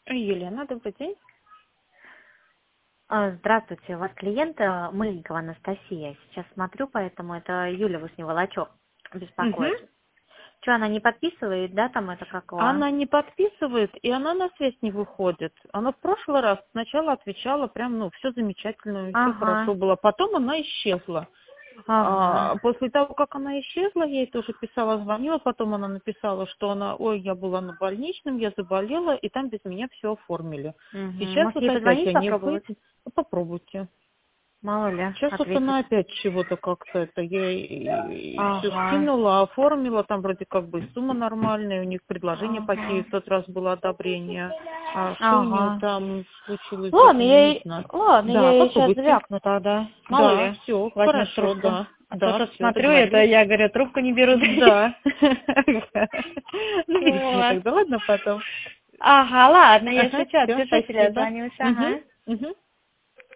Елена, добрый день. Здравствуйте, у вас клиент Мыльникова Анастасия. Сейчас смотрю, поэтому это Юля Вышневолочок Мгм. беспокоит. Что, она не подписывает, да, там это какого? Она не подписывает, и она на связь не выходит. Она в прошлый раз сначала отвечала прям, все замечательно, все Ага, хорошо было. Потом она исчезла. ага, После того, как она исчезла, я ей тоже писала, звонила, потом она написала, что я была на больничном, я заболела, и там без меня все оформили. угу. Сейчас Может, вот ей опять позвонить они попробовать? выйдут. Попробуйте. Мало ли, Сейчас вот ответит. она опять чего-то как-то это, я все Ага, скинула, оформила, там вроде как бы и сумма нормальная, у них предложение пойти, ага, в тот раз было одобрение, а что у нее ага. там случилось с Ладно, этим, я не знаю. я Да, ей сейчас попробуйте. звякну тогда. Мало Да, ли, все, возьмет хорошо, трубку. да, А то да, тут все, смотрю, это договорились. я говорю, трубку не берут. Да. Наберите мне Вот. тогда, ладно, потом. Ага, ладно, Ага, если что, все, отпишусь или спасибо. отзвонюсь, Угу, ага. угу.